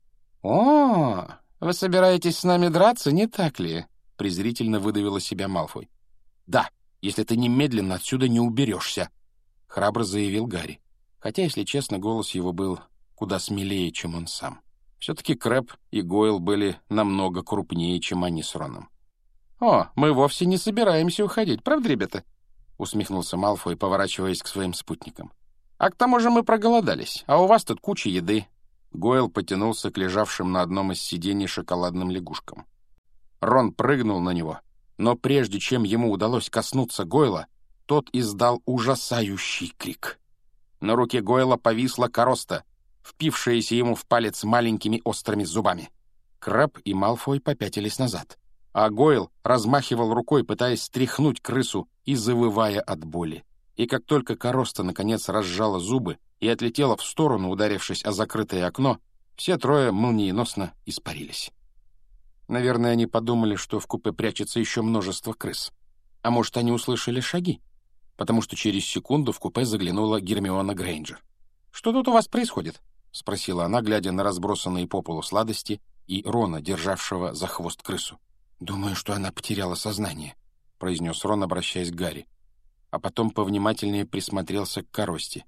«О, вы собираетесь с нами драться, не так ли?» — презрительно выдавил из себя Малфой. «Да, если ты немедленно отсюда не уберешься», — храбро заявил Гарри. Хотя, если честно, голос его был куда смелее, чем он сам. Все-таки Крэб и Гойл были намного крупнее, чем они с Роном. «О, мы вовсе не собираемся уходить, правда, ребята?» — усмехнулся Малфой, поворачиваясь к своим спутникам. «А к тому же мы проголодались, а у вас тут куча еды». Гойл потянулся к лежавшим на одном из сидений шоколадным лягушкам. Рон прыгнул на него, но прежде чем ему удалось коснуться Гойла, тот издал ужасающий крик. На руке Гойла повисла короста, впившаяся ему в палец маленькими острыми зубами. Крэб и Малфой попятились назад, а Гойл размахивал рукой, пытаясь стряхнуть крысу и завывая от боли. И как только короста наконец разжала зубы и отлетела в сторону, ударившись о закрытое окно, все 3 молниеносно испарились. Наверное, они подумали, что в купе прячется еще множество крыс. А может, они услышали шаги? Потому что через секунду в купе заглянула Гермиона Грейнджер. «Что тут у вас происходит?» — спросила она, глядя на разбросанные по полу сладости и Рона, державшего за хвост крысу. «Думаю, что она потеряла сознание», — произнес Рон, обращаясь к Гарри. А потом повнимательнее присмотрелся к коросте.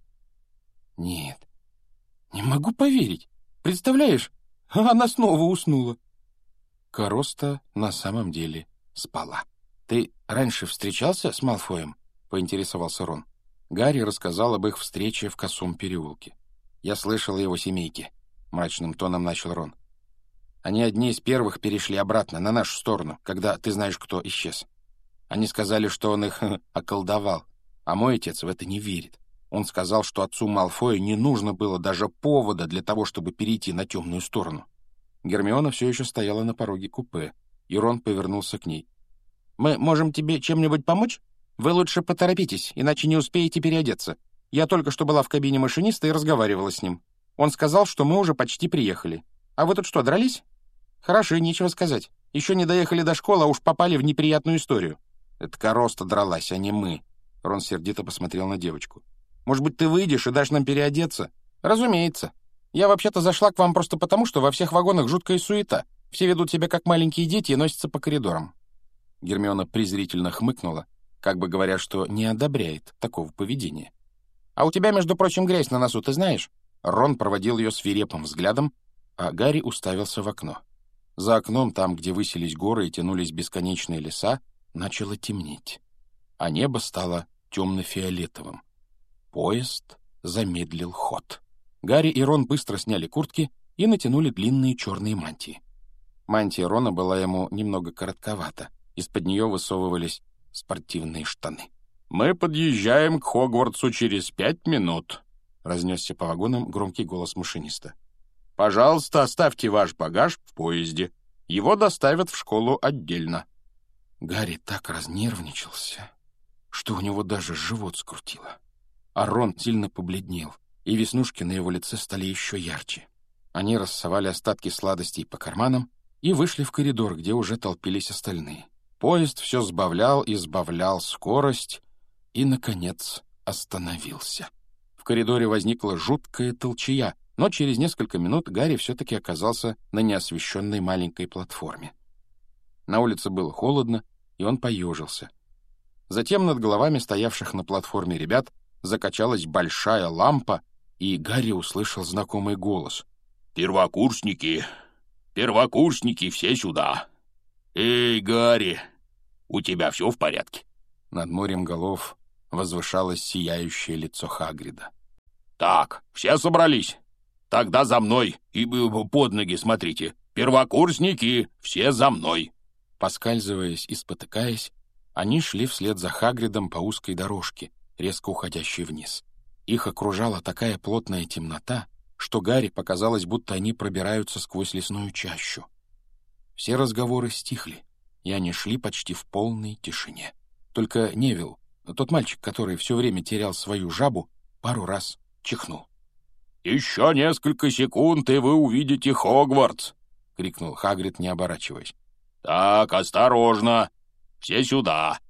«Нет, не могу поверить. Представляешь, она снова уснула». Короста на самом деле спала. «Ты раньше встречался с Малфоем?» — поинтересовался Рон. Гарри рассказал об их встрече в Косом переулке. «Я слышал о его семейке», — мрачным тоном начал Рон. «Они одни из первых перешли обратно, на нашу сторону, когда ты знаешь, кто исчез. Они сказали, что он их околдовал, а мой отец в это не верит. Он сказал, что отцу Малфоя не нужно было даже повода для того, чтобы перейти на темную сторону. Гермиона все еще стояла на пороге купе, и Рон повернулся к ней. «Мы можем тебе чем-нибудь помочь? Вы лучше поторопитесь, иначе не успеете переодеться. Я только что была в кабине машиниста и разговаривала с ним. Он сказал, что мы уже почти приехали. А вы тут что, дрались? Хорошо, нечего сказать. Еще не доехали до школы, а уж попали в неприятную историю». «Это Короста дралась, а не мы». Рон сердито посмотрел на девочку. «Может быть, ты выйдешь и дашь нам переодеться?» «Разумеется. Я вообще-то зашла к вам просто потому, что во всех вагонах жуткая суета. Все ведут себя как маленькие дети и носятся по коридорам». Гермиона презрительно хмыкнула, как бы говоря, что не одобряет такого поведения. «А у тебя, между прочим, грязь на носу, ты знаешь?» Рон проводил ее свирепым взглядом, а Гарри уставился в окно. За окном, там, где высились горы и тянулись бесконечные леса, начало темнеть, а небо стало темно-фиолетовым. Поезд замедлил ход. Гарри и Рон быстро сняли куртки и натянули длинные черные мантии. Мантия Рона была ему немного коротковата. Из-под нее высовывались спортивные штаны. «Мы подъезжаем к Хогвартсу через 5 минут», — разнесся по вагонам громкий голос машиниста. «Пожалуйста, оставьте ваш багаж в поезде. Его доставят в школу отдельно». Гарри так разнервничался, что у него даже живот скрутило. А Рон сильно побледнел, и веснушки на его лице стали еще ярче. Они рассовали остатки сладостей по карманам и вышли в коридор, где уже толпились остальные. Поезд все сбавлял и сбавлял скорость и, наконец, остановился. В коридоре возникла жуткая толчая, но через несколько минут Гарри все-таки оказался на неосвещенной маленькой платформе. На улице было холодно, и он поежился. Затем над головами стоявших на платформе ребят закачалась большая лампа, и Гарри услышал знакомый голос. «Первокурсники! Первокурсники, все сюда! Эй, Гарри, у тебя все в порядке?» Над морем голов возвышалось сияющее лицо Хагрида. «Так, все собрались? Тогда за мной и под ноги смотрите. Первокурсники, все за мной!» Поскальзываясь и спотыкаясь, они шли вслед за Хагридом по узкой дорожке, резко уходящей вниз. Их окружала такая плотная темнота, что Гарри показалось, будто они пробираются сквозь лесную чащу. Все разговоры стихли, и они шли почти в полной тишине. Только Невилл, тот мальчик, который все время терял свою жабу, пару раз чихнул. «Еще несколько секунд, и вы увидите Хогвартс!» — крикнул Хагрид, не оборачиваясь. «Так, осторожно! Все сюда!»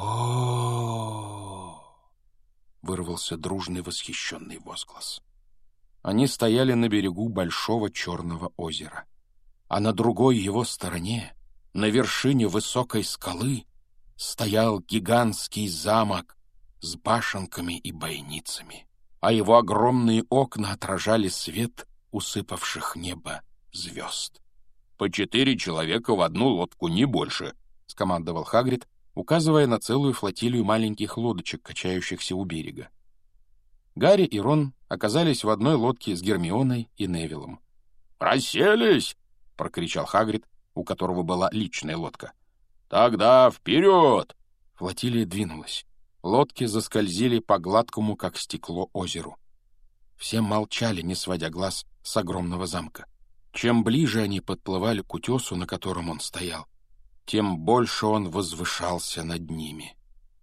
О! Вырвался дружный восхищенный возглас. Они стояли на берегу большого черного озера, а на другой его стороне, на вершине высокой скалы, стоял гигантский замок с башенками и бойницами, а его огромные окна отражали свет усыпавших небо звезд. «По 4 человека в одну лодку, не больше», — скомандовал Хагрид, указывая на целую флотилию маленьких лодочек, качающихся у берега. Гарри и Рон оказались в одной лодке с Гермионой и Невиллом. «Расселись!» — прокричал Хагрид, у которого была личная лодка. «Тогда вперед!» Флотилия двинулась. Лодки заскользили по гладкому, как стекло, озеру. Все молчали, не сводя глаз с огромного замка. Чем ближе они подплывали к утесу, на котором он стоял, тем больше он возвышался над ними.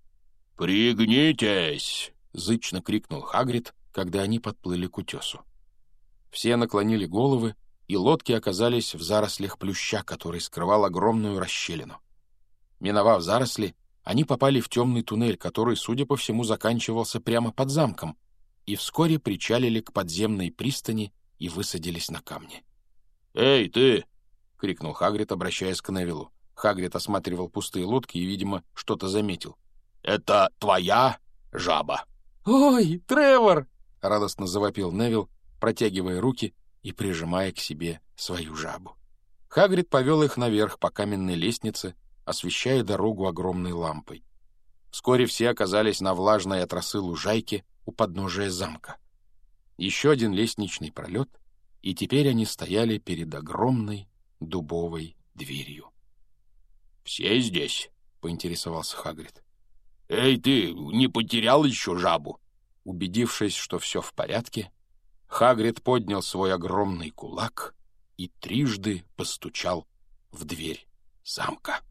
«Пригнитесь!» — зычно крикнул Хагрид, когда они подплыли к утесу. Все наклонили головы, и лодки оказались в зарослях плюща, который скрывал огромную расщелину. Миновав заросли, они попали в темный туннель, который, судя по всему, заканчивался прямо под замком, и вскоре причалили к подземной пристани и высадились на камне. «Эй, ты!» — крикнул Хагрид, обращаясь к Невиллу. Хагрид осматривал пустые лодки и, видимо, что-то заметил. «Это твоя жаба?» «Ой, Тревор!» — радостно завопил Невилл, протягивая руки и прижимая к себе свою жабу. Хагрид повел их наверх по каменной лестнице, освещая дорогу огромной лампой. Вскоре все оказались на влажной от росы лужайке у подножия замка. Еще один лестничный пролет, и теперь они стояли перед огромной дубовой дверью. «Все здесь?» — поинтересовался Хагрид. «Эй, ты не потерял еще жабу?» Убедившись, что все в порядке, Хагрид поднял свой огромный кулак и трижды постучал в дверь замка.